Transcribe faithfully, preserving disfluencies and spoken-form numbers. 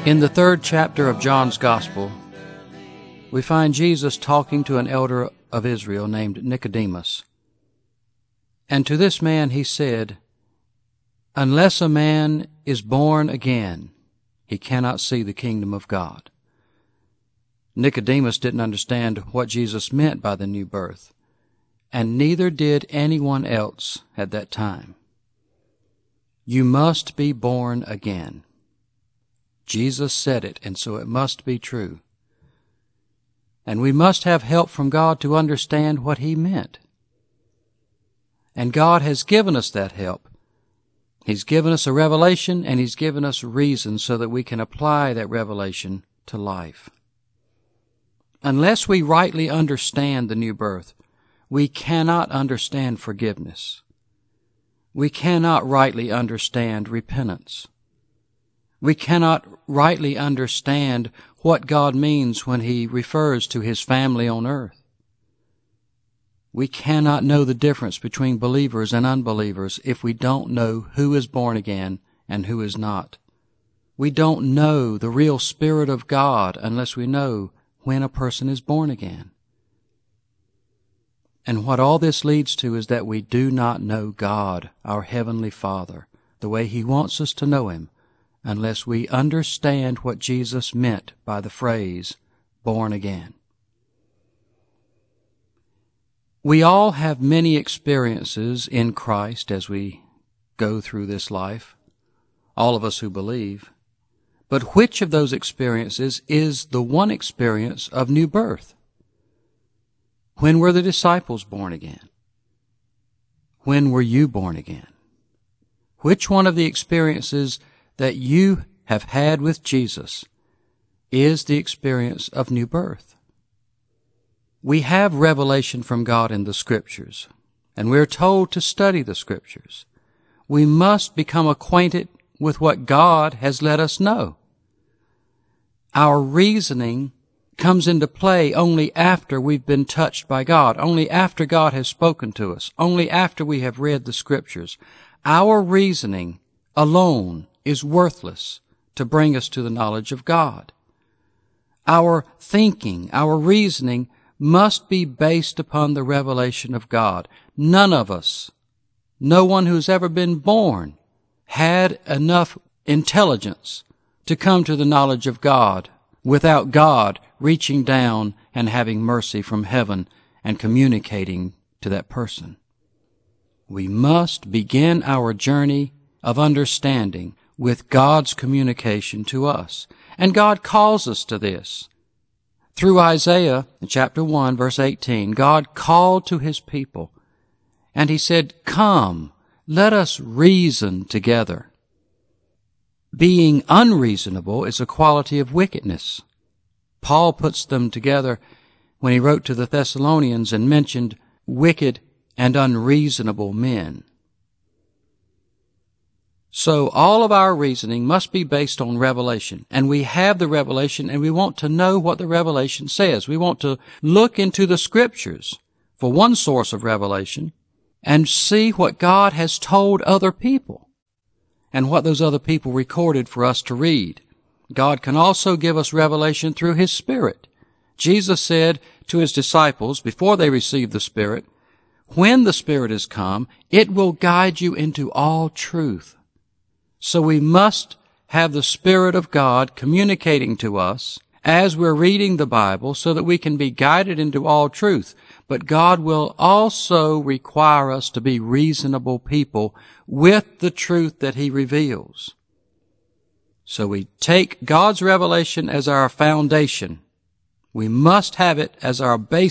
In the third chapter of John's Gospel, we find Jesus talking to an elder of Israel named Nicodemus. And to this man he said, "Unless a man is born again, he cannot see the kingdom of God." Nicodemus didn't understand what Jesus meant by the new birth, and neither did anyone else at that time. You must be born again. Jesus said it, and so it must be true. And we must have help from God to understand what He meant. And God has given us that help. He's given us a revelation, and He's given us reason so that we can apply that revelation to life. Unless we rightly understand the new birth, we cannot understand forgiveness. We cannot rightly understand repentance. We cannot rightly understand what God means when He refers to His family on earth. We cannot know the difference between believers and unbelievers if we don't know who is born again and who is not. We don't know the real Spirit of God unless we know when a person is born again. And what all this leads to is that we do not know God, our Heavenly Father, the way He wants us to know Him, unless we understand what Jesus meant by the phrase, born again. We all have many experiences in Christ as we go through this life, all of us who believe. But which of those experiences is the one experience of new birth? When were the disciples born again? When were you born again? Which one of the experiences that you have had with Jesus is the experience of new birth? We have revelation from God in the Scriptures, and we're told to study the Scriptures. We must become acquainted with what God has let us know. Our reasoning comes into play only after we've been touched by God, only after God has spoken to us, only after we have read the Scriptures. Our reasoning alone is worthless to bring us to the knowledge of God. Our thinking, our reasoning must be based upon the revelation of God. None of us, no one who's ever been born, had enough intelligence to come to the knowledge of God without God reaching down and having mercy from heaven and communicating to that person. We must begin our journey of understanding with God's communication to us. And God calls us to this. Through Isaiah, in chapter one, verse eighteen, God called to His people, and He said, "Come, let us reason together." Being unreasonable is a quality of wickedness. Paul puts them together when he wrote to the Thessalonians and mentioned wicked and unreasonable men. So all of our reasoning must be based on revelation. And we have the revelation, and we want to know what the revelation says. We want to look into the Scriptures for one source of revelation and see what God has told other people and what those other people recorded for us to read. God can also give us revelation through His Spirit. Jesus said to His disciples before they received the Spirit, "When the Spirit is come, it will guide you into all truth." So we must have the Spirit of God communicating to us as we're reading the Bible so that we can be guided into all truth. But God will also require us to be reasonable people with the truth that He reveals. So we take God's revelation as our foundation. We must have it as our basis.